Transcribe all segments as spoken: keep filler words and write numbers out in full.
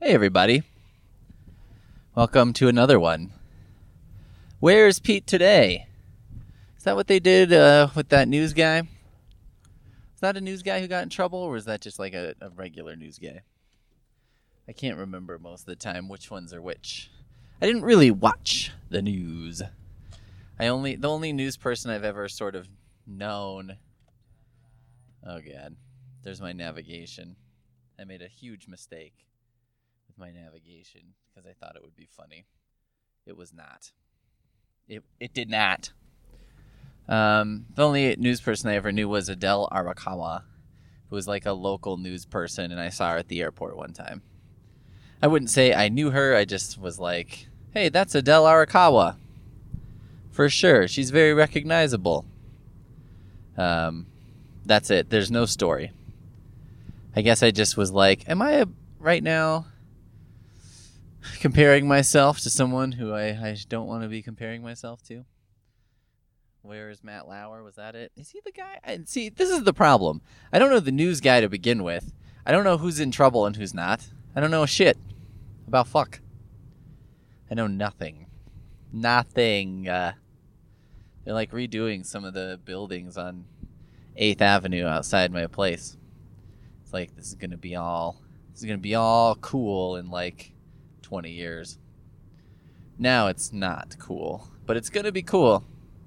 Hey everybody, welcome to another one. Where's Pete today? Is that what they did uh, with that news guy? Is that a news guy who got in trouble, or was that just like a, a regular news guy? I can't remember most of the time which ones are which. I didn't really watch the news. I only the only news person I've ever sort of known. Oh god, there's my navigation. I made a huge mistake with my navigation because I thought it would be funny. It was not. It it did not. Um, the only news person I ever knew was Adele Arakawa, who was like a local news person, and I saw her at the airport one time. I wouldn't say I knew her. I just was like, hey, that's Adele Arakawa. For sure. She's very recognizable. Um, that's it. There's no story. I guess I just was like, am I right now comparing myself to someone who I, I don't want to be comparing myself to? Where is Matt Lauer? Was that it? Is he the guy? I, see, this is the problem. I don't know the news guy to begin with. I don't know who's in trouble and who's not. I don't know shit about fuck. I know nothing. Nothing. Uh, they're like redoing some of the buildings on eighth Avenue outside my place. It's like, this is going to be all, this is going to be all cool in like twenty years. Now it's not cool, but it's going to be cool.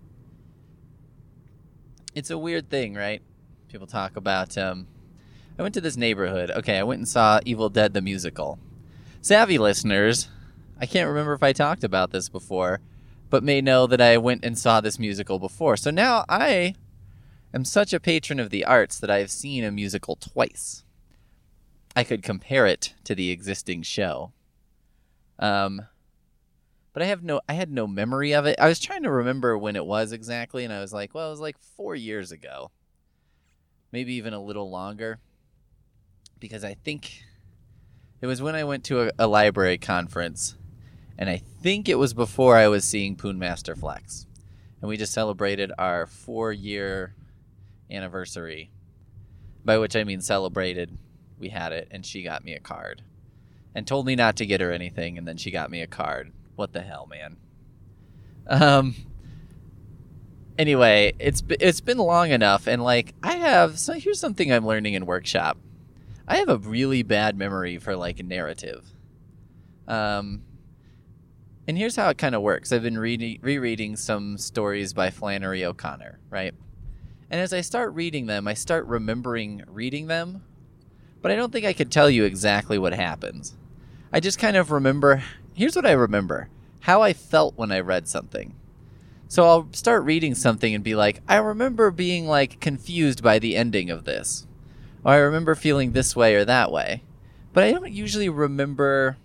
It's a weird thing, right? People talk about, um, I went to this neighborhood. Okay, I went and saw Evil Dead the Musical. Savvy listeners, I can't remember if I talked about this before, but may know that I went and saw this musical before. So now I am such a patron of the arts that I've seen a musical twice. I could compare it to the existing show. Um, but I have no, I had no memory of it. I was trying to remember when it was exactly, and I was like, well, it was like four years ago. Maybe even a little longer. Because I think it was when I went to a, a library conference, and I think it was before I was seeing Poon Master Flex. And we just celebrated our four-year anniversary, by which I mean celebrated. We had it, and she got me a card. And told me not to get her anything, and then she got me a card. What the hell, man? Um. Anyway, it's it's been long enough, and like I have. So here's something I'm learning in workshop. I have a really bad memory for like a narrative. Um. And here's how it kind of works. I've been reading rereading some stories by Flannery O'Connor, right? And as I start reading them, I start remembering reading them, but I don't think I could tell you exactly what happens. I just kind of remember. Here's what I remember. How I felt when I read something. So I'll start reading something and be like, I remember being like confused by the ending of this. Or I remember feeling this way or that way. But I don't usually remember...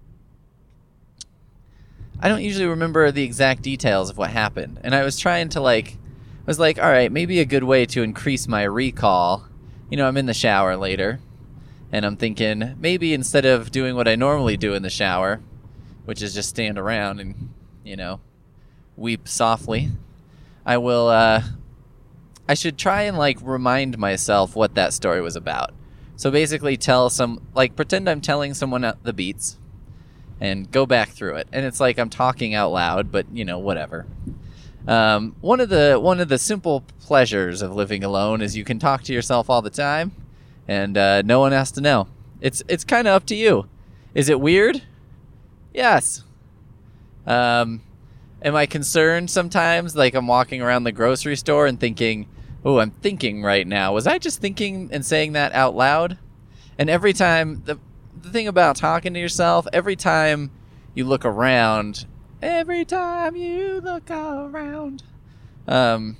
I don't usually remember the exact details of what happened. And I was trying to like... I was like, all right, maybe a good way to increase my recall. You know, I'm in the shower later. And I'm thinking, maybe instead of doing what I normally do in the shower, which is just stand around and, you know, weep softly, I will, uh, I should try and, like, remind myself what that story was about. So basically tell some, like, pretend I'm telling someone the beats and go back through it. And it's like I'm talking out loud, but, you know, whatever. Um, one of the, one of the simple pleasures of living alone is you can talk to yourself all the time. And uh, no one has to know. It's it's kind of up to you. Is it weird? Yes. Um, am I concerned sometimes? Like I'm walking around the grocery store and thinking, oh, I'm thinking right now. Was I just thinking and saying that out loud? And every time, the, the thing about talking to yourself, every time you look around, every time you look around, um,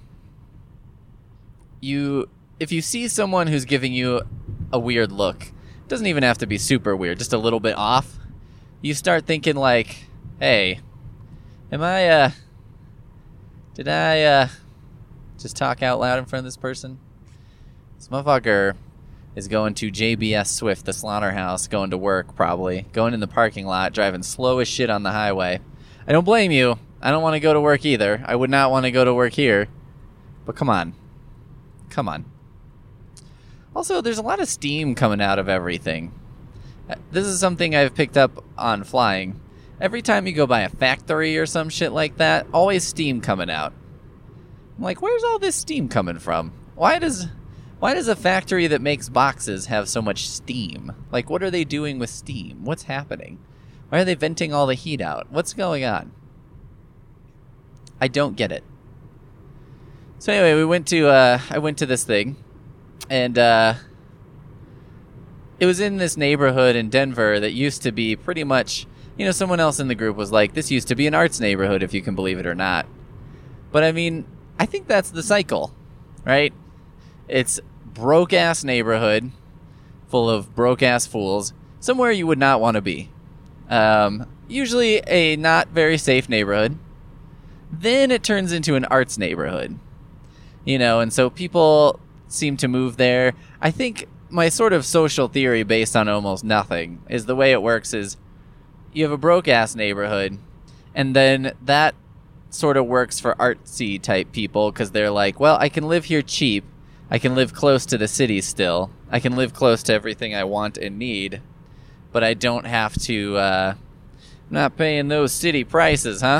you... if you see someone who's giving you a weird look, it doesn't even have to be super weird, just a little bit off, you start thinking like, hey, am I, uh, did I, uh, just talk out loud in front of this person? This motherfucker is going to J B S Swift, the slaughterhouse, going to work probably, going in the parking lot, driving slow as shit on the highway. I don't blame you. I don't want to go to work either. I would not want to go to work here. But come on. Come on. Also, there's a lot of steam coming out of everything. This is something I've picked up on flying. Every time you go by a factory or some shit like that, always steam coming out. I'm like, where's all this steam coming from? Why does why does a factory that makes boxes have so much steam? Like, what are they doing with steam? What's happening? Why are they venting all the heat out? What's going on? I don't get it. So anyway, we went to uh, I went to this thing, and uh, it was in this neighborhood in Denver that used to be pretty much, you know, someone else in the group was like, this used to be an arts neighborhood, if you can believe it or not. But I mean, I think that's the cycle, right? It's broke-ass neighborhood full of broke-ass fools, somewhere you would not want to be. Um, usually a not very safe neighborhood. Then it turns into an arts neighborhood. You know, and so people seem to move there. I think my sort of social theory based on almost nothing is the way it works is you have a broke-ass neighborhood, and then that sort of works for artsy type people because they're like, well, I can live here cheap. I can live close to the city still. I can live close to everything I want and need, but I don't have to, uh, I'm not paying those city prices, huh?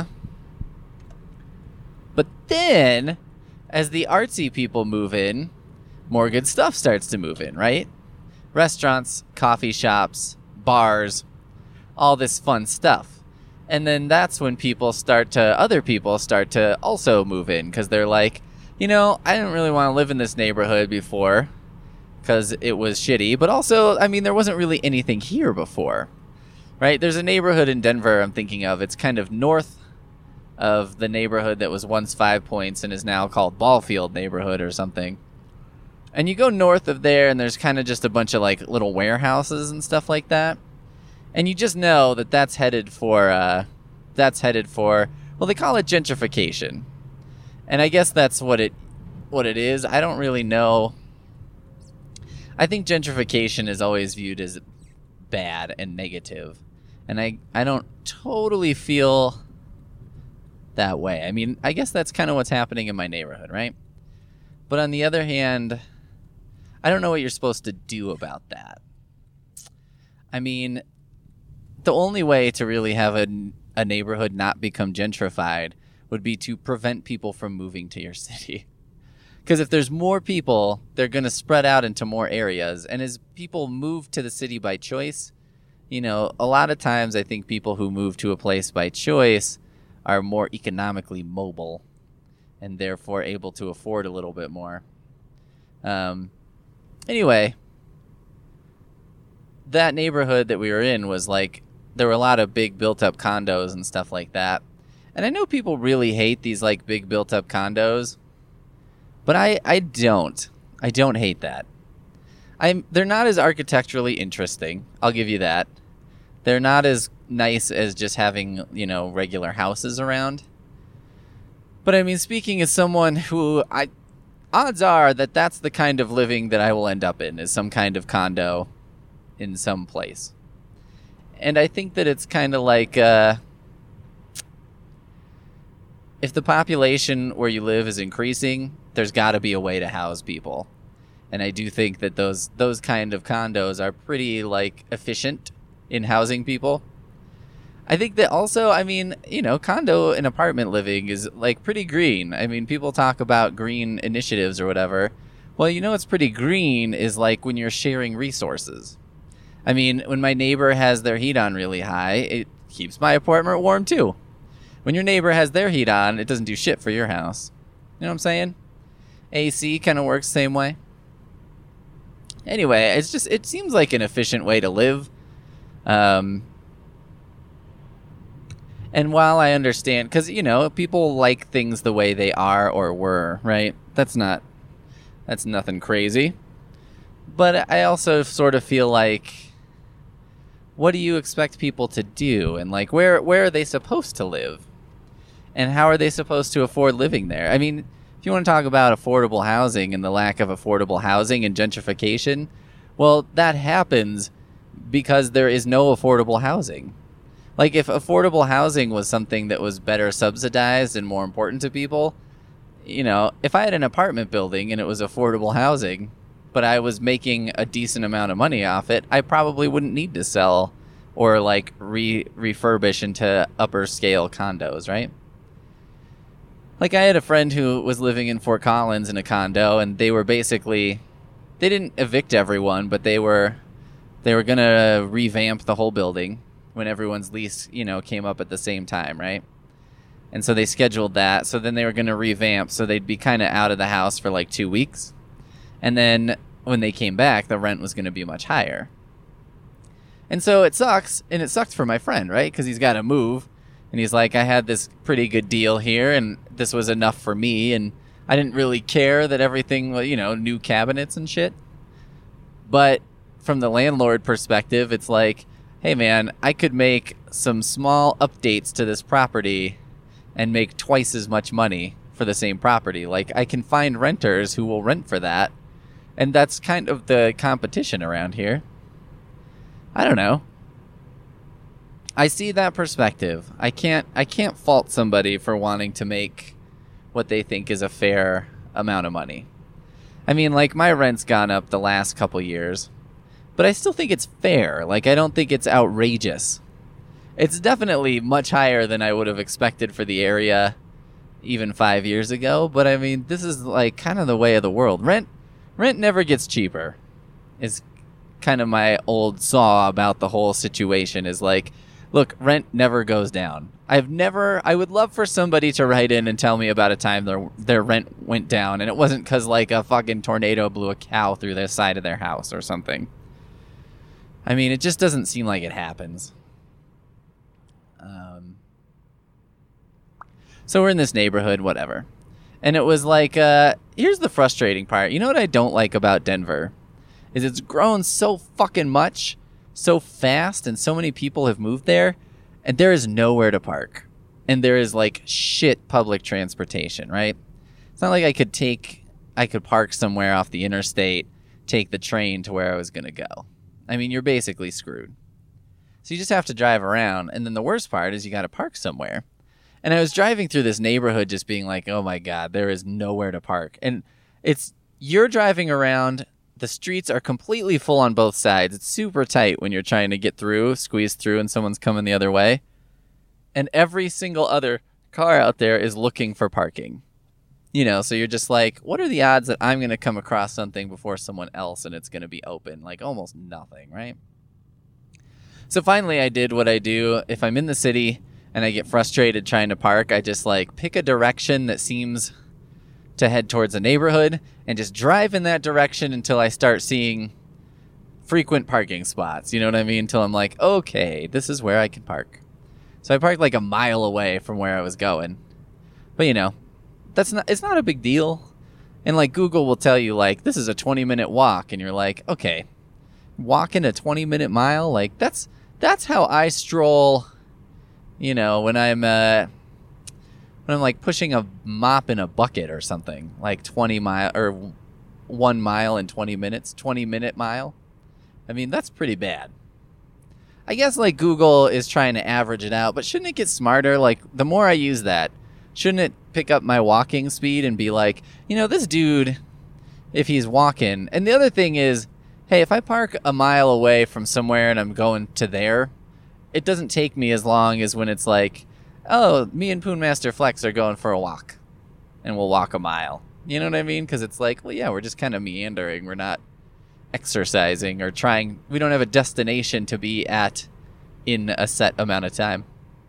But then, as the artsy people move in, more good stuff starts to move in, right? Restaurants, coffee shops, bars, all this fun stuff. And then that's when people start to, other people start to also move in because they're like, you know, I didn't really want to live in this neighborhood before because it was shitty. But also, I mean, there wasn't really anything here before, right? There's a neighborhood in Denver I'm thinking of. It's kind of north of the neighborhood that was once Five Points and is now called Ballfield neighborhood or something. And you go north of there and there's kind of just a bunch of like little warehouses and stuff like that. And you just know that that's headed for, uh, that's headed for, well, they call it gentrification. And I guess that's what it, what it is. I don't really know. I think gentrification is always viewed as bad and negative. And I, I don't totally feel that way. I mean, I guess that's kind of what's happening in my neighborhood, right? But on the other hand, I don't know what you're supposed to do about that. I mean, the only way to really have a, a neighborhood not become gentrified would be to prevent people from moving to your city. Because if there's more people, they're going to spread out into more areas. And as people move to the city by choice, you know, a lot of times I think people who move to a place by choice are more economically mobile and therefore able to afford a little bit more. Um, anyway, that neighborhood that we were in was like, there were a lot of big built-up condos and stuff like that. And I know people really hate these like big built-up condos, but I, I don't. I don't hate that. I'm. They're not as architecturally interesting. I'll give you that. They're not as nice as just having, you know, regular houses around. But I mean, speaking as someone who I, odds are that that's the kind of living that I will end up in, is some kind of condo in some place. And I think that it's kind of like, uh, if the population where you live is increasing, there's got to be a way to house people. And I do think that those those kind of condos are pretty, like, efficient in housing people. I think that also, I mean, you know, condo and apartment living is, like, pretty green. I mean, people talk about green initiatives or whatever. Well, you know what's pretty green is, like, when you're sharing resources. I mean, when my neighbor has their heat on really high, it keeps my apartment warm, too. When your neighbor has their heat on, it doesn't do shit for your house. You know what I'm saying? A C kind of works the same way. Anyway, it's just, it seems like an efficient way to live. Um, and while I understand, because, you know, people like things the way they are or were, right? That's not, that's nothing crazy. But I also sort of feel like, what do you expect people to do? And, like, where where are they supposed to live? And how are they supposed to afford living there? I mean, if you want to talk about affordable housing and the lack of affordable housing and gentrification, well, that happens because there is no affordable housing. Like, if affordable housing was something that was better subsidized and more important to people, you know, if I had an apartment building and it was affordable housing, but I was making a decent amount of money off it, I probably wouldn't need to sell or like re refurbish into upper scale condos, right? Like I had a friend who was living in Fort Collins in a condo, and they were basically, they didn't evict everyone, but they were they were going to revamp the whole building when everyone's lease, you know, came up at the same time, right? And so they scheduled that. So then they were going to revamp, so they'd be kind of out of the house for like two weeks. And then when they came back, the rent was going to be much higher. And so it sucks, and it sucked for my friend, right? Because he's got to move, and he's like, I had this pretty good deal here, and this was enough for me, and I didn't really care that everything was, you know, new cabinets and shit. But from the landlord perspective, it's like, hey man, I could make some small updates to this property and make twice as much money for the same property. Like, I can find renters who will rent for that, and that's kind of the competition around here. I don't know. I see that perspective. I can't I can't fault somebody for wanting to make what they think is a fair amount of money. I mean, like, my rent's gone up the last couple years, but I still think it's fair. Like, I don't think it's outrageous. It's definitely much higher than I would have expected for the area even five years ago, but I mean, this is like kind of the way of the world. Rent rent never gets cheaper, is kind of my old saw about the whole situation, is like, look, rent never goes down. I've never, I would love for somebody to write in and tell me about a time their their rent went down, and it wasn't because like a fucking tornado blew a cow through the side of their house or something. I mean, it just doesn't seem like it happens. Um, so we're in this neighborhood, whatever. And it was like, uh, here's the frustrating part. You know what I don't like about Denver? Is it's grown so fucking much, so fast, and so many people have moved there, and there is nowhere to park. And there is like shit public transportation, right? It's not like I could take, I could park somewhere off the interstate, take the train to where I was going to go. I mean, you're basically screwed. So you just have to drive around, and then the worst part is you got to park somewhere. And I was driving through this neighborhood just being like, oh my God, there is nowhere to park. And it's, you're driving around, the streets are completely full on both sides. It's super tight when you're trying to get through, squeeze through, and someone's coming the other way. And every single other car out there is looking for parking. You know, so you're just like, what are the odds that I'm going to come across something before someone else and it's going to be open? Like almost nothing, right? So finally I did what I do. If I'm in the city and I get frustrated trying to park, I just like pick a direction that seems to head towards a neighborhood and just drive in that direction until I start seeing frequent parking spots. You know what I mean? Until I'm like, okay, this is where I can park. So I parked like a mile away from where I was going. But you know, that's not, it's not a big deal. And like Google will tell you like, this is a twenty minute walk. And you're like, okay, walking a twenty minute mile. Like that's, that's how I stroll, you know, when I'm, uh, when I'm like pushing a mop in a bucket or something, like twenty mile or one mile in twenty minutes, twenty minute mile. I mean, that's pretty bad. I guess like Google is trying to average it out, but shouldn't it get smarter? Like the more I use that, shouldn't it pick up my walking speed and be like, you know, this dude, if he's walking. And the other thing is, hey, if I park a mile away from somewhere and I'm going to there, it doesn't take me as long as when it's like, oh, me and Poonmaster Flex are going for a walk and we'll walk a mile. You know what I mean? Because it's like, well, yeah, we're just kind of meandering. We're not exercising or trying. We don't have a destination to be at in a set amount of time.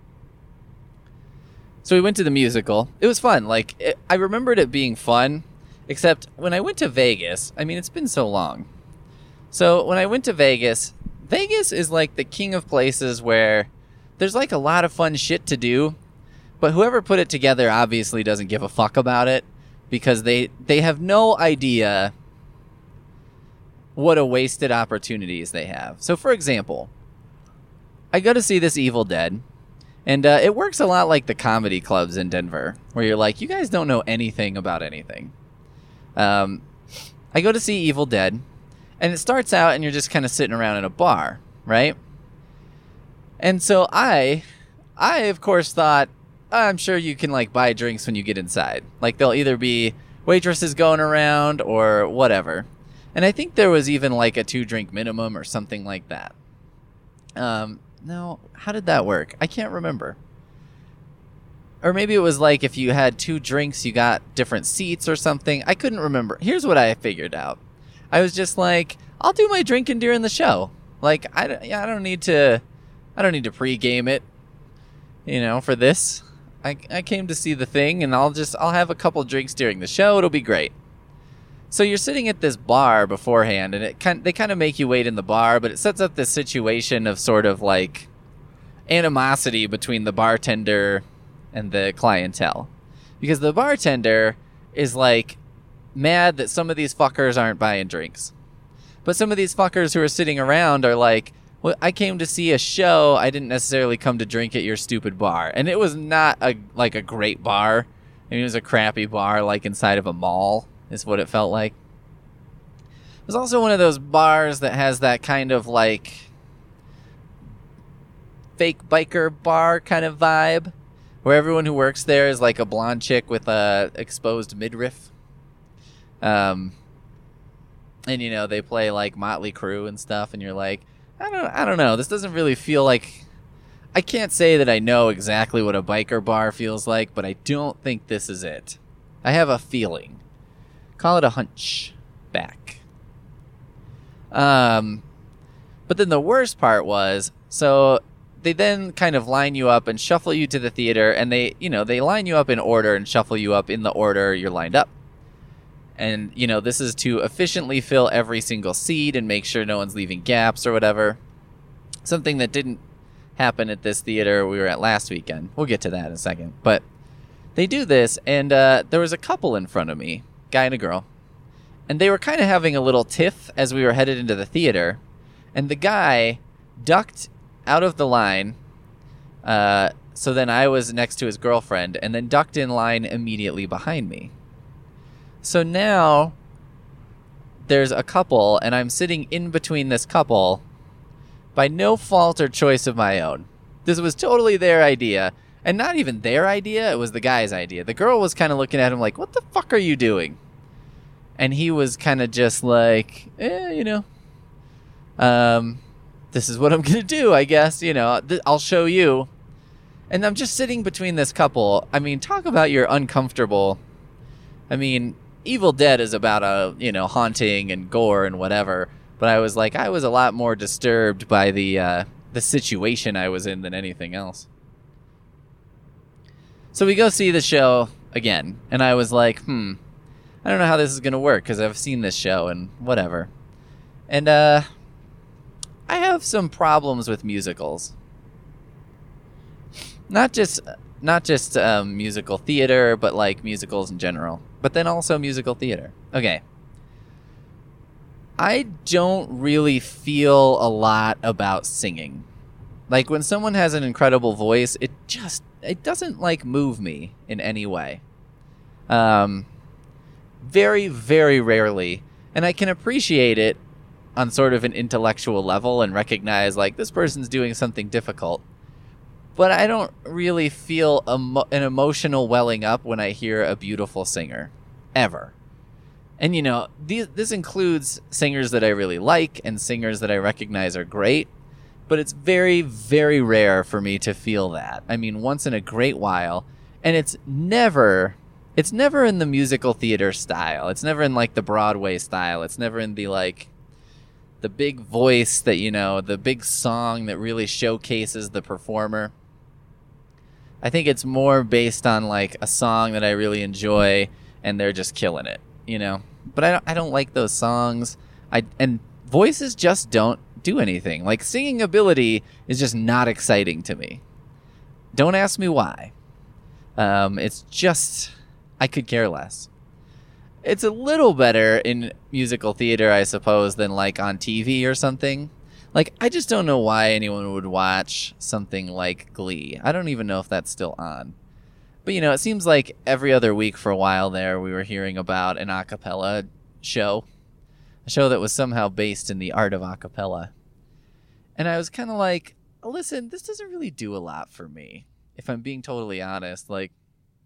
So we went to the musical. It was fun. Like, it, I remembered it being fun, except when I went to Vegas, I mean, it's been so long. So when I went to Vegas, Vegas is like the king of places where there's like a lot of fun shit to do, but whoever put it together obviously doesn't give a fuck about it because they, they have no idea what a wasted opportunities they have. So for example, I go to see this Evil Dead. And uh, it works a lot like the comedy clubs in Denver, where you're like, you guys don't know anything about anything. Um, I go to see Evil Dead, and it starts out, and you're just kind of sitting around in a bar, right? And so I, I of course thought, I'm sure you can like buy drinks when you get inside. Like there'll either be waitresses going around or whatever. And I think there was even like a two drink minimum or something like that. Um, no, how did that work? I can't remember. Or maybe it was like if you had two drinks, you got different seats or something. I couldn't remember. Here's what I figured out. I was just like, I'll do my drinking during the show. Like, I don't, yeah, I don't need to, I don't need to pregame it, you know, for this. I, I came to see the thing, and I'll just, I'll have a couple drinks during the show. It'll be great. So you're sitting at this bar beforehand, and it kind, they kind of make you wait in the bar, but it sets up this situation of sort of like animosity between the bartender and the clientele, because the bartender is like mad that some of these fuckers aren't buying drinks, but some of these fuckers who are sitting around are like, well, I came to see a show, I didn't necessarily come to drink at your stupid bar. And it was not a like a great bar. I mean, it was a crappy bar like inside of a mall is what it felt like. It was also one of those bars that has that kind of like fake biker bar kind of vibe, where everyone who works there is like a blonde chick with a exposed midriff. Um, and, you know, they play like Motley Crue and stuff, and you're like, I don't, I don't know. This doesn't really feel like... I can't say that I know exactly what a biker bar feels like, but I don't think this is it. I have a feeling. Call it a hunch back. Um, but then the worst part was, so... they then kind of line you up and shuffle you to the theater, and they, you know, they line you up in order and shuffle you up in the order you're lined up. And, you know, this is to efficiently fill every single seat and make sure no one's leaving gaps or whatever. Something that didn't happen at this theater we were at last weekend. We'll get to that in a second. But they do this, and uh, there was a couple in front of me, guy and a girl. And they were kind of having a little tiff as we were headed into the theater. And the guy ducked out of the line, uh, so then I was next to his girlfriend, and then ducked in line immediately behind me. So now there's a couple, and I'm sitting in between this couple by no fault or choice of my own. This was totally their idea, and not even their idea, it was the guy's idea. The girl was kind of looking at him like, what the fuck are you doing? And he was kind of just like, eh, you know, um... this is what I'm going to do, I guess. You know, th- I'll show you. And I'm just sitting between this couple. I mean, talk about you're uncomfortable. I mean, Evil Dead is about a, you know, haunting and gore and whatever. But I was like, I was a lot more disturbed by the uh, the situation I was in than anything else. So we go see the show again. And I was like, hmm, I don't know how this is going to work because I've seen this show and whatever. And, uh... I have some problems with musicals. Not just not just um, musical theater, but like musicals in general. But then also musical theater. Okay. I don't really feel a lot about singing. Like when someone has an incredible voice, it just it doesn't like move me in any way. Um, very, very rarely. And I can appreciate it on sort of an intellectual level and recognize, like, this person's doing something difficult. But I don't really feel emo- an emotional welling up when I hear a beautiful singer. Ever. And, you know, these, this includes singers that I really like and singers that I recognize are great. But it's very, very rare for me to feel that. I mean, once in a great while. And it's never... It's never in the musical theater style. It's never in, like, the Broadway style. It's never in the, like... the big voice that, you know, the big song that really showcases the performer. I think it's more based on, like, a song that I really enjoy, and they're just killing it, you know? But I don't, I don't like those songs. I and voices just don't do anything. Like, singing ability is just not exciting to me. Don't ask me why. Um, it's just... I could care less. It's a little better in musical theater, I suppose, than like on T V or something. Like, I just don't know why anyone would watch something like Glee. I don't even know if that's still on. But, you know, it seems like every other week for a while there, we were hearing about an a cappella show. A show that was somehow based in the art of a cappella. And I was kind of like, listen, this doesn't really do a lot for me, if I'm being totally honest. Like,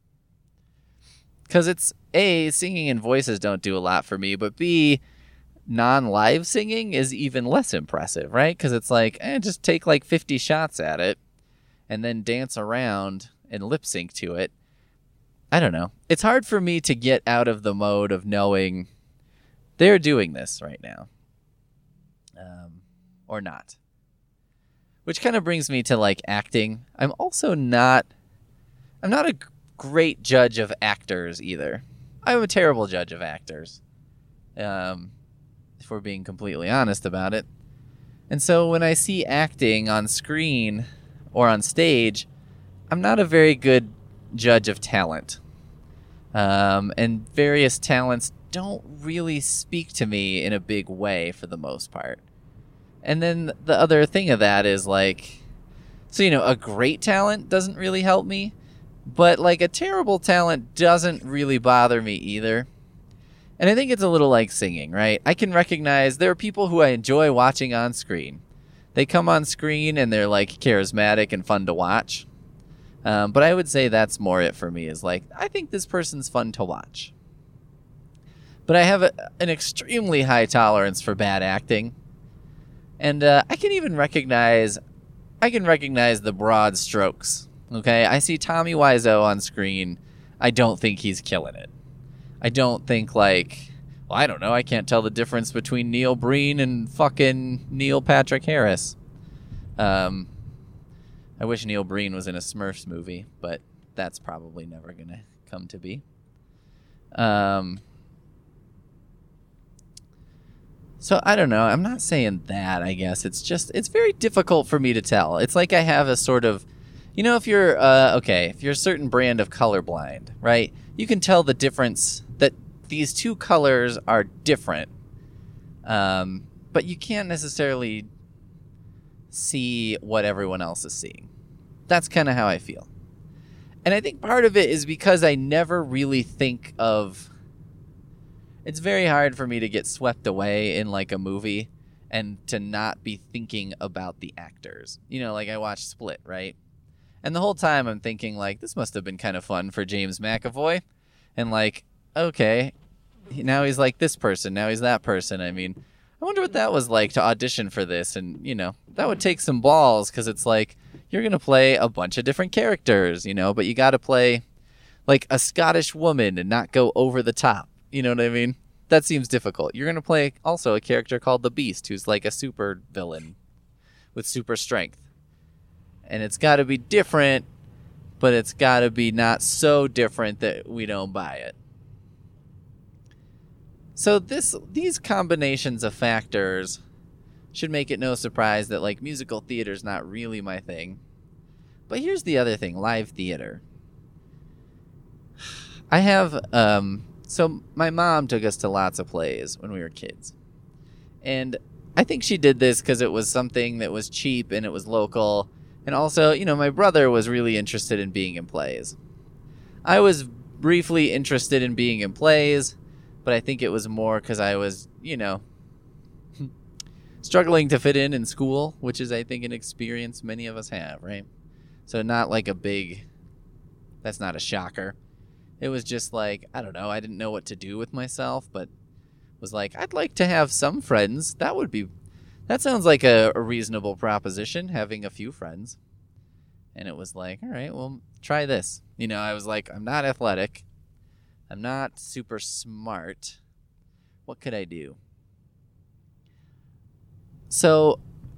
because it's, A, singing and voices don't do a lot for me, but B, non-live singing is even less impressive, right? Because it's like, eh, just take like fifty shots at it and then dance around and lip sync to it. I don't know. It's hard for me to get out of the mode of knowing they're doing this right now. Um, or not. Which kind of brings me to like acting. I'm also not, I'm not a great judge of actors either. I'm a terrible judge of actors. Um, if we're being completely honest about it. And so when I see acting on screen or on stage, I'm not a very good judge of talent. Um, and various talents don't really speak to me in a big way for the most part. And then the other thing of that is like, so, you know, a great talent doesn't really help me, but like a terrible talent doesn't really bother me either. And I think it's a little like singing, right? I can recognize there are people who I enjoy watching on screen. They come on screen and they're like charismatic and fun to watch. Um, but I would say that's more it for me, is like, I think this person's fun to watch. But I have a, an extremely high tolerance for bad acting. And uh, I can even recognize, I can recognize the broad strokes. Okay, I see Tommy Wiseau on screen. I don't think he's killing it. I don't think like, well, I don't know. I can't tell the difference between Neil Breen and fucking Neil Patrick Harris. Um, I wish Neil Breen was in a Smurfs movie, but that's probably never gonna come to be. Um. So I don't know. I'm not saying that, I guess. It's just, it's very difficult for me to tell. It's like I have a sort of, you know, if you're, uh, okay, if you're a certain brand of colorblind, right? You can tell the difference that these two colors are different. Um, but you can't necessarily see what everyone else is seeing. That's kind of how I feel. And I think part of it is because I never really think of, it's very hard for me to get swept away in like a movie and to not be thinking about the actors. You know, like I watched Split, right? And the whole time I'm thinking like, this must have been kind of fun for James McAvoy. And like, okay, now he's like this person, now he's that person. I mean, I wonder what that was like to audition for this. And, you know, that would take some balls, because it's like, you're going to play a bunch of different characters, you know, but you got to play like a Scottish woman and not go over the top. You know what I mean? That seems difficult. You're going to play also a character called the Beast, who's like a super villain with super strength. And it's got to be different, but it's got to be not so different that we don't buy it. So this these combinations of factors should make it no surprise that like musical theater is not really my thing. But here's the other thing, live theater. I have, um, so my mom took us to lots of plays when we were kids. And I think she did this because it was something that was cheap and it was local. And also, you know, my brother was really interested in being in plays. I was briefly interested in being in plays, but I think it was more because I was, you know, struggling to fit in in school, which is, I think, an experience many of us have, right? So not like a big, that's not a shocker. It was just like, I don't know, I didn't know what to do with myself, but was like, I'd like to have some friends. That would be, that sounds like a, a reasonable proposition, having a few friends. And it was like, all right, well, try this. You know, I was like, I'm not athletic. I'm not super smart. What could I do? So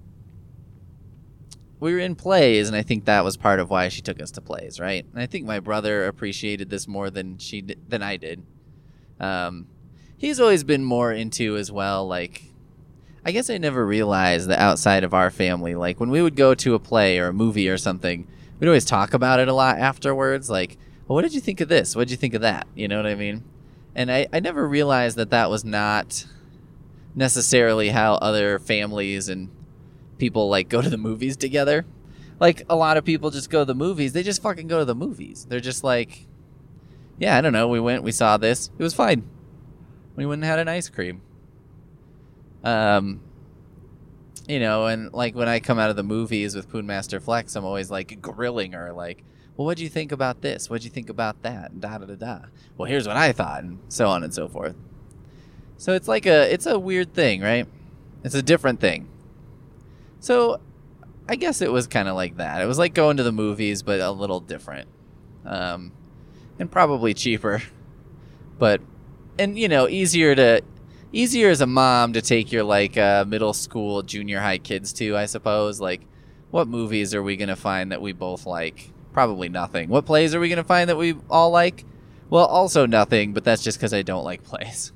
we were in plays, and I think that was part of why she took us to plays, right? And I think my brother appreciated this more than she did, than I did. Um, he's always been more into as well, like, I guess I never realized that outside of our family, like when we would go to a play or a movie or something, we'd always talk about it a lot afterwards, like, well, what did you think of this? What did you think of that? You know what I mean? And I, I never realized that that was not necessarily how other families and people like go to the movies together. Like a lot of people just go to the movies. They just fucking go to the movies. They're just like, yeah, I don't know. We went, we saw this. It was fine. We went and had an ice cream. Um, you know, and like when I come out of the movies with Poon Master Flex, I'm always like grilling her, like, well, what'd you think about this? What'd you think about that? And da da da da. Well, here's what I thought, and so on and so forth. So it's like a it's a weird thing, right? It's a different thing. So I guess it was kind of like that. It was like going to the movies, but a little different. Um, and probably cheaper. But, and you know, easier to, easier as a mom to take your like uh, middle school, junior high kids to, I suppose. Like, what movies are we going to find that we both like? Probably nothing. What plays are we going to find that we all like? Well, also nothing, but that's just because I don't like plays.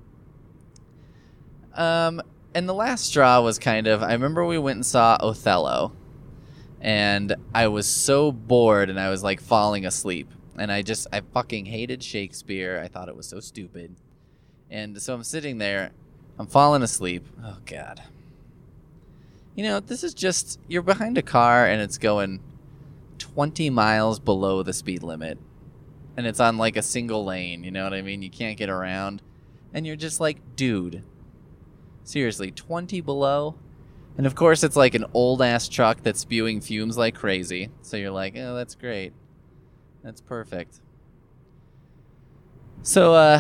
Um, and the last straw was kind of, I remember we went and saw Othello, and I was so bored, and I was like falling asleep, and I just, I fucking hated Shakespeare. I thought it was so stupid. And so I'm sitting there, I'm falling asleep. Oh, God. You know, this is just, you're behind a car, and it's going twenty miles below the speed limit, and it's on like a single lane, you know what I mean? You can't get around, and you're just like, dude, seriously, twenty below? And of course it's like an old ass truck that's spewing fumes like crazy, so you're like, oh, that's great, that's perfect. So uh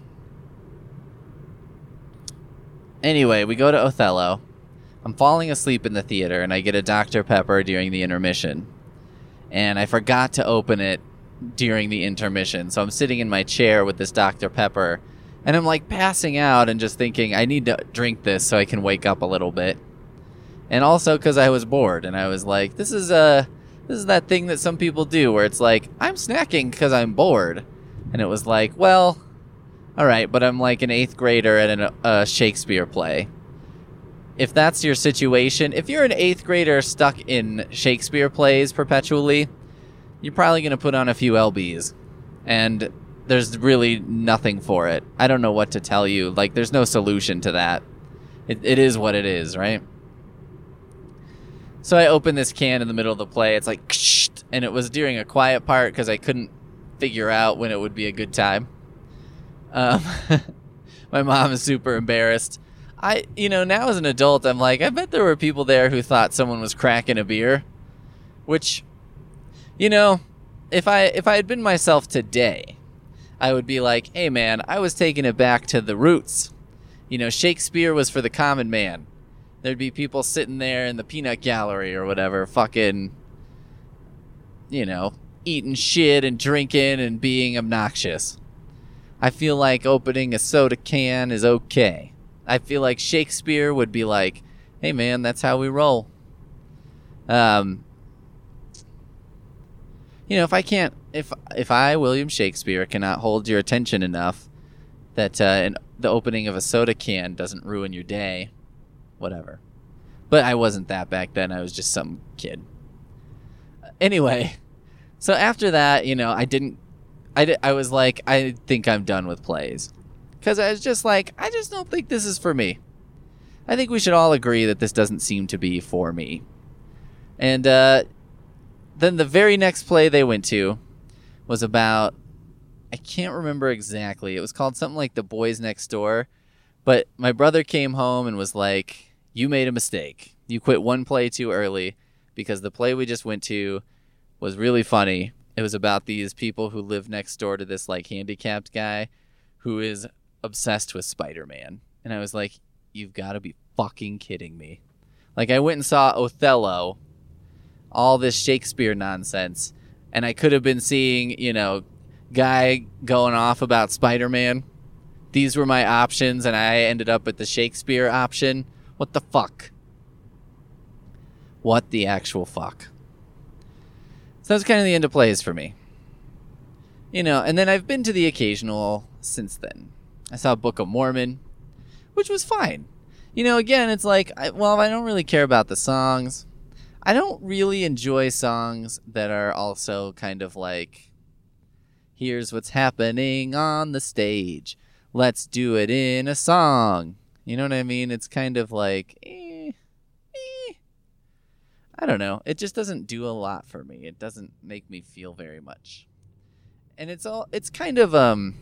anyway, we go to Othello. I'm falling asleep in the theater, and I get a Doctor Pepper during the intermission. And I forgot to open it during the intermission. So I'm sitting in my chair with this Doctor Pepper, and I'm like passing out and just thinking, I need to drink this so I can wake up a little bit. And also because I was bored, and I was like, this is a, this is that thing that some people do where it's like, I'm snacking because I'm bored. And it was like, well, all right, but I'm like an eighth grader at an, a Shakespeare play. If that's your situation, if you're an eighth grader stuck in Shakespeare plays perpetually, you're probably going to put on a few L Bs. And there's really nothing for it. I don't know what to tell you. Like, there's no solution to that. It, it is what it is, right? So I opened this can in the middle of the play. It's like, and it was during a quiet part because I couldn't figure out when it would be a good time. Um, my mom is super embarrassed. I, you know, now as an adult, I'm like, I bet there were people there who thought someone was cracking a beer, which, you know, if I if I had been myself today, I would be like, hey, man, I was taking it back to the roots. You know, Shakespeare was for the common man. There'd be people sitting there in the peanut gallery or whatever, fucking, you know, eating shit and drinking and being obnoxious. I feel like opening a soda can is okay. I feel like Shakespeare would be like, hey, man, that's how we roll. Um, you know, if I can't, if if I, William Shakespeare, cannot hold your attention enough that uh, an, the opening of a soda can doesn't ruin your day, whatever. But I wasn't that back then. I was just some kid. Anyway, so after that, you know, I didn't, I, did, I was like, I think I'm done with plays. Because I was just like, I just don't think this is for me. I think we should all agree that this doesn't seem to be for me. And uh, then the very next play they went to was about, I can't remember exactly. It was called something like The Boys Next Door. But my brother came home and was like, you made a mistake. You quit one play too early because the play we just went to was really funny. It was about these people who live next door to this like handicapped guy who is obsessed with Spider-Man. And I was like, you've got to be fucking kidding me. Like, I went and saw Othello, all this Shakespeare nonsense, and I could have been seeing, you know, guy going off about Spider-Man. These were my options, and I ended up at the Shakespeare option. What the fuck? What the actual fuck? So that's kind of the end of plays for me. You know, and then I've been to the occasional since then. I saw Book of Mormon, which was fine. You know, again, it's like, I, well, I don't really care about the songs. I don't really enjoy songs that are also kind of like, here's what's happening on the stage. Let's do it in a song. You know what I mean? It's kind of like, eh, eh. I don't know. It just doesn't do a lot for me. It doesn't make me feel very much. And it's all, it's kind of, um...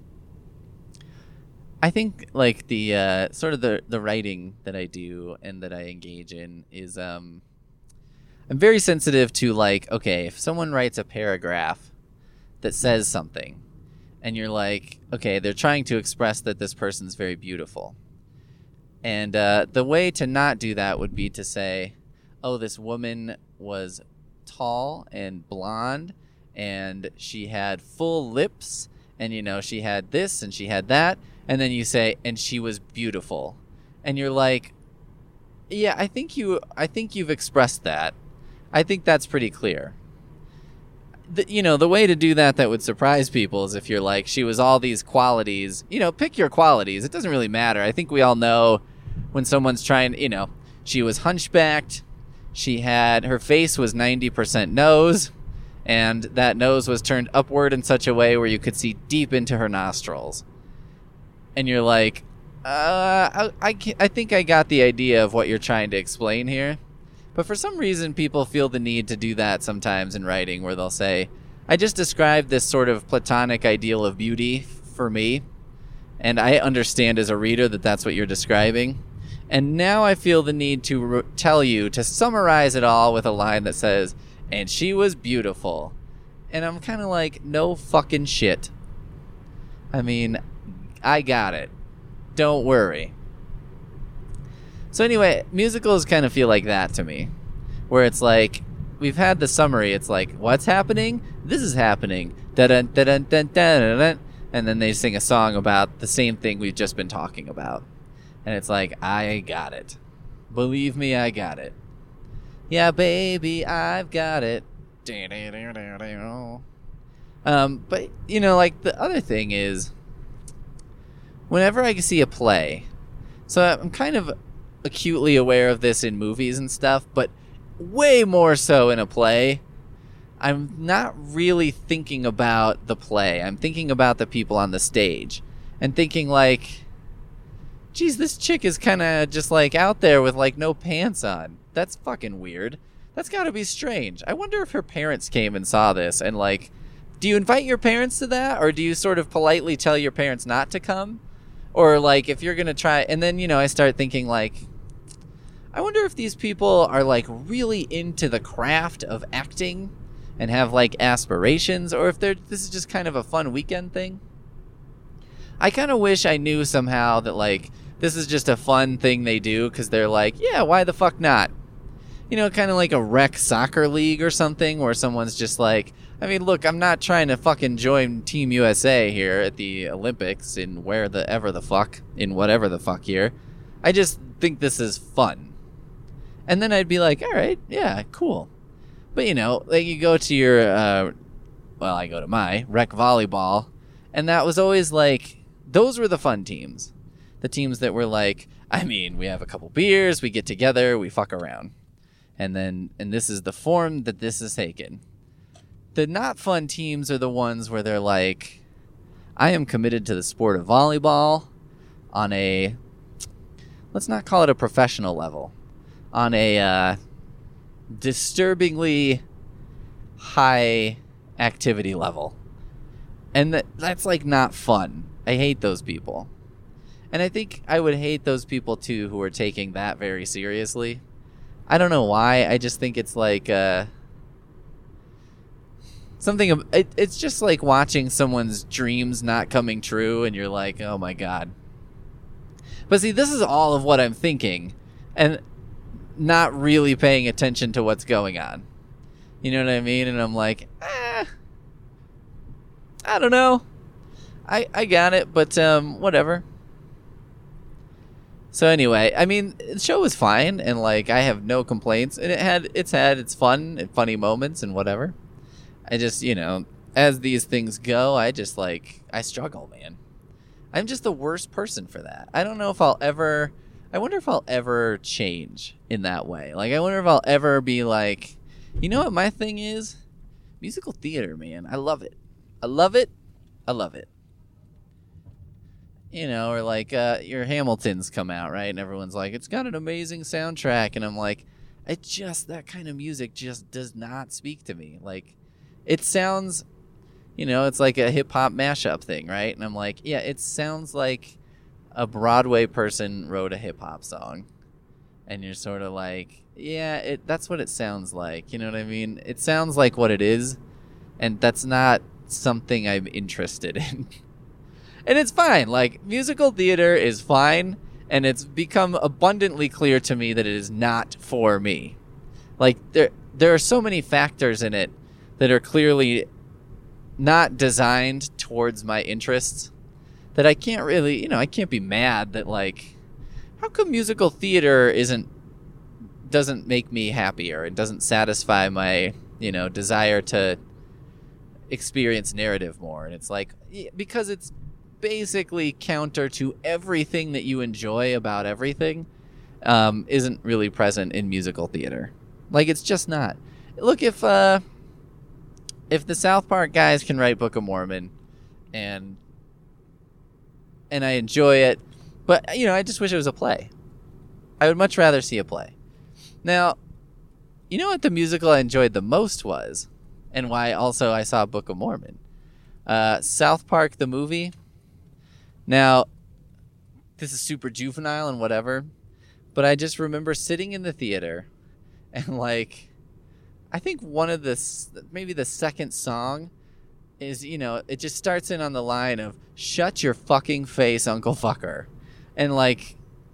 I think like the uh, sort of the, the writing that I do and that I engage in is um, I'm very sensitive to like, okay, if someone writes a paragraph that says something and you're like, okay, they're trying to express that this person's very beautiful. And uh, the way to not do that would be to say, oh, this woman was tall and blonde, and she had full lips, and, you know, she had this and she had that. And then you say, and she was beautiful. And you're like, yeah, I think you, I think you've expressed that. I think that's pretty clear. The, you know, the way to do that that would surprise people is if you're like, she was all these qualities. You know, pick your qualities. It doesn't really matter. I think we all know when someone's trying, you know, she was hunchbacked. She had, her face was ninety percent nose, and that nose was turned upward in such a way where you could see deep into her nostrils. And you're like, uh, I, I, I think I got the idea of what you're trying to explain here. But for some reason, people feel the need to do that sometimes in writing, where they'll say, I just described this sort of platonic ideal of beauty for me, and I understand as a reader that that's what you're describing. And now I feel the need to re- tell you to summarize it all with a line that says, and she was beautiful. And I'm kind of like, no fucking shit. I mean, I got it. Don't worry. So anyway, musicals kind of feel like that to me, where it's like, we've had the summary. It's like, what's happening? This is happening. Da-dun, da-dun, da-dun, da-dun. And then they sing a song about the same thing we've just been talking about. And it's like, I got it. Believe me, I got it. Yeah, baby, I've got it. Um, but, you know, like, the other thing is, whenever I see a play, so I'm kind of acutely aware of this in movies and stuff, but way more so in a play, I'm not really thinking about the play. I'm thinking about the people on the stage and thinking like, geez, this chick is kind of just like out there with like no pants on. That's fucking weird. That's got to be strange. I wonder if her parents came and saw this and like, do you invite your parents to that? Or do you sort of politely tell your parents not to come? Or like if you're going to try, and then, you know, I start thinking like, I wonder if these people are like really into the craft of acting and have like aspirations, or if they're, this is just kind of a fun weekend thing. I kind of wish I knew somehow that like, this is just a fun thing they do because they're like, yeah, why the fuck not? You know, kind of like a rec soccer league or something where someone's just like, I mean, look, I'm not trying to fucking join Team U S A here at the Olympics in where the ever the fuck, in whatever the fuck year. I just think this is fun. And then I'd be like, all right, yeah, cool. But, you know, like you go to your, uh, well, I go to my rec volleyball, and that was always like, those were the fun teams. The teams that were like, I mean, we have a couple beers, we get together, we fuck around. And then, and this is the form that this is taken. The not fun teams are the ones where they're like, I am committed to the sport of volleyball on a, let's not call it a professional level, on a uh, disturbingly high activity level. And that, that's like not fun. I hate those people. And I think I would hate those people too who are taking that very seriously. I don't know why. I just think it's like uh, something. It, it's just like watching someone's dreams not coming true, and you're like, oh my god. But see, this is all of what I'm thinking, and not really paying attention to what's going on. You know what I mean? And I'm like, eh, I don't know. I I got it, but um, whatever. So anyway, I mean, the show was fine, and like I have no complaints, and it had it's had its fun and funny moments and whatever. I just, you know, as these things go, I just like I struggle, man. I'm just the worst person for that. I don't know if I'll ever. I wonder if I'll ever change in that way. Like, I wonder if I'll ever be like, you know what my thing is? Musical theater, man. I love it. I love it. I love it. You know, or like uh, your Hamiltons come out, right? And everyone's like, it's got an amazing soundtrack. And I'm like, it just, that kind of music just does not speak to me. Like, it sounds, you know, it's like a hip hop mashup thing, right? And I'm like, yeah, it sounds like a Broadway person wrote a hip hop song. And you're sort of like, yeah, it that's what it sounds like. You know what I mean? It sounds like what it is. And that's not something I'm interested in. And it's fine. Like, musical theater is fine, and it's become abundantly clear to me that it is not for me. Like, there there are so many factors in it that are clearly not designed towards my interests that I can't really, you know, I can't be mad that, like, how come musical theater isn't, doesn't make me happier? It doesn't satisfy my, you know, desire to experience narrative more. And it's like, because it's basically counter to everything that you enjoy about everything, um, isn't really present in musical theater. Like, it's just not. Look, if uh, if the South Park guys can write Book of Mormon, and and I enjoy it, but, you know, I just wish it was a play. I would much rather see a play. Now, you know what the musical I enjoyed the most was, and why also I saw Book of Mormon? Uh, South Park the movie. Now, this is super juvenile and whatever, but I just remember sitting in the theater and, like, I think one of the, maybe the second song is, you know, it just starts in on the line of, shut your fucking face, Uncle Fucker. And, like,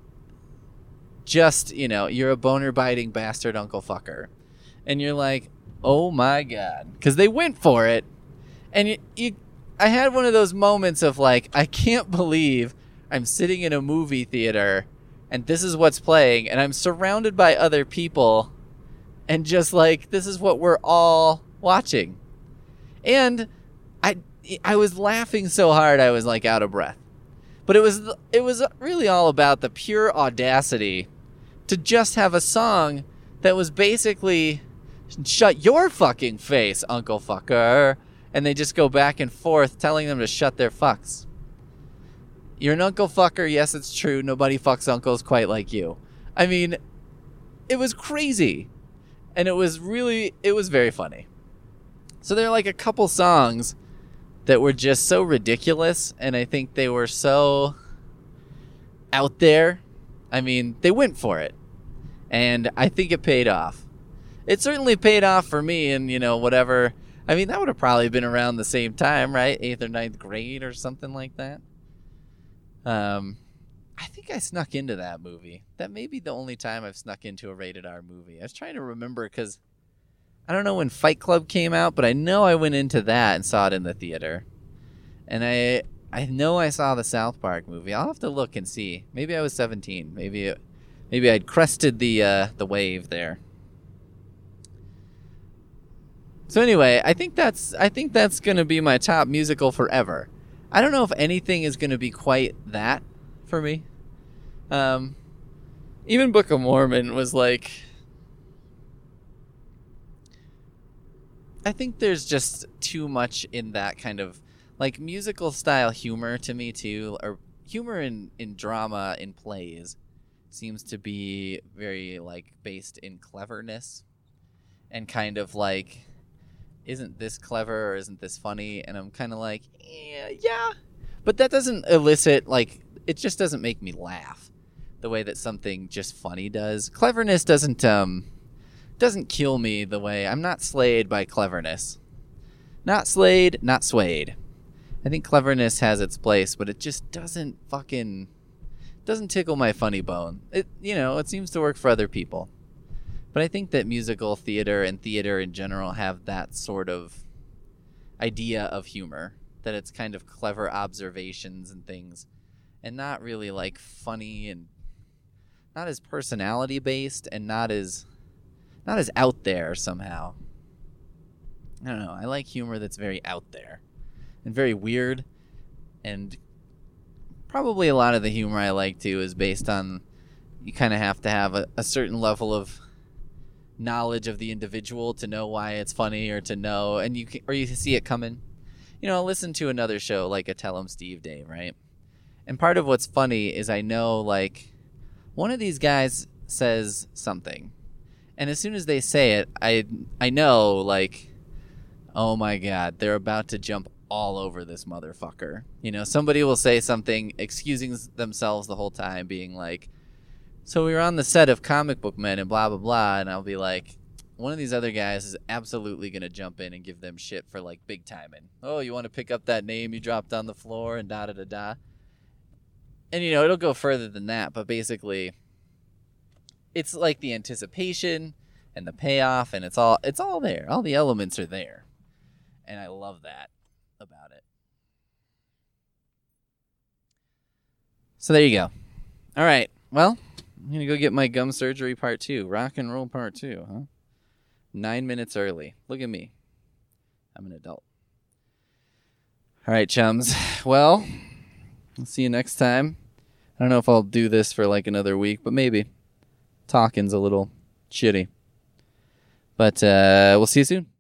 just, you know, you're a boner-biting bastard Uncle Fucker. And you're like, oh my God. Because they went for it. And you, you, I had one of those moments of, like, I can't believe I'm sitting in a movie theater and this is what's playing, and I'm surrounded by other people, and just, like, this is what we're all watching. And I I was laughing so hard I was, like, out of breath. But it was it was really all about the pure audacity to just have a song that was basically, shut your fucking face, Uncle Fucker. And they just go back and forth telling them to shut their fucks. You're an Uncle Fucker. Yes, it's true. Nobody fucks uncles quite like you. I mean, it was crazy. And it was really, it was very funny. So there are, like, a couple songs that were just so ridiculous, and I think they were so out there. I mean, they went for it, and I think it paid off. It certainly paid off for me, and, you know, whatever. I mean, that would have probably been around the same time, right? Eighth or ninth grade or something like that. Um, I think I snuck into that movie. That may be the only time I've snuck into a rated R movie. I was trying to remember because I don't know when Fight Club came out, but I know I went into that and saw it in the theater. And I I know I saw the South Park movie. I'll have to look and see. Maybe I was seventeen. Maybe it, maybe I'd crested the uh, the wave there. So anyway, I think that's I think that's going to be my top musical forever. I don't know if anything is going to be quite that for me. Um, even Book of Mormon was like, I think there's just too much in that kind of, like, musical style humor to me too, or humor in, in drama in plays seems to be very, like, based in cleverness and kind of like, isn't this clever or isn't this funny? And I'm kind of like, yeah, yeah. But that doesn't elicit, like, it just doesn't make me laugh the way that something just funny does. Cleverness doesn't, um, doesn't kill me the way, I'm not slayed by cleverness. Not slayed, not swayed. I think cleverness has its place, but it just doesn't fucking, doesn't tickle my funny bone. It, you know, it seems to work for other people. But I think that musical theater and theater in general have that sort of idea of humor, that it's kind of clever observations and things, and not really, like, funny and not as personality based and not as not as out there somehow. I don't know. I like humor that's very out there and very weird, and probably a lot of the humor I like too is based on, you kind of have to have a, a certain level of knowledge of the individual to know why it's funny, or to know, and you can, or you can see it coming. You know, I'll listen to another show like a Tell 'em Steve Day, right? And part of what's funny is I know, like, one of these guys says something, and as soon as they say it, I I know, like, oh my God, they're about to jump all over this motherfucker. You know, somebody will say something, excusing themselves the whole time, being like, so we were on the set of Comic Book Men and blah, blah, blah. And I'll be like, one of these other guys is absolutely going to jump in and give them shit for like big timing. Oh, you want to pick up that name you dropped on the floor and da da da da. And, you know, it'll go further than that, but basically it's like the anticipation and the payoff, and it's all it's all there. All the elements are there. And I love that about it. So there you go. All right. Well, I'm going to go get my gum surgery part two. Rock and roll part two, huh? Nine minutes early. Look at me. I'm an adult. All right, chums. Well, I'll see you next time. I don't know if I'll do this for like another week, but maybe. Talking's a little shitty. But uh, we'll see you soon.